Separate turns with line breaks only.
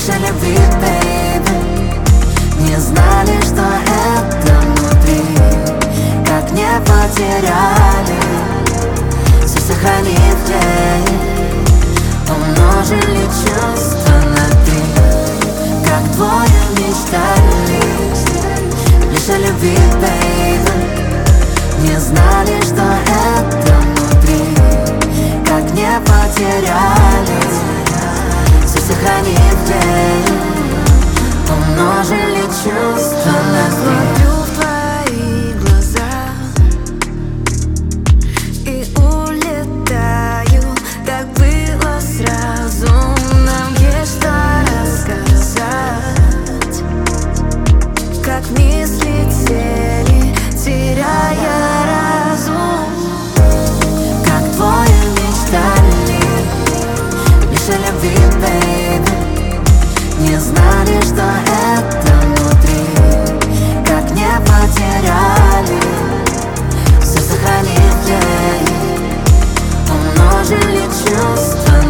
Лишь о любви, baby. Не знали, что это внутри, как не потеряли, все сохранив ей. Умножили чувства на 3, как двое мечтали. Лишь о любви, baby. Не знали, что это внутри, как не потеряли, все сохранив ей. Умножили чувства на 3.
Смотрю в твои глаза и улетаю. Так было сразу. Нам есть что рассказать, как мысли летели, теряя разум.
Как двое мечтали. Лишь о любви, baby. Не знали, что это внутри, как не потеряли, все сохранив ей. Умножили чувства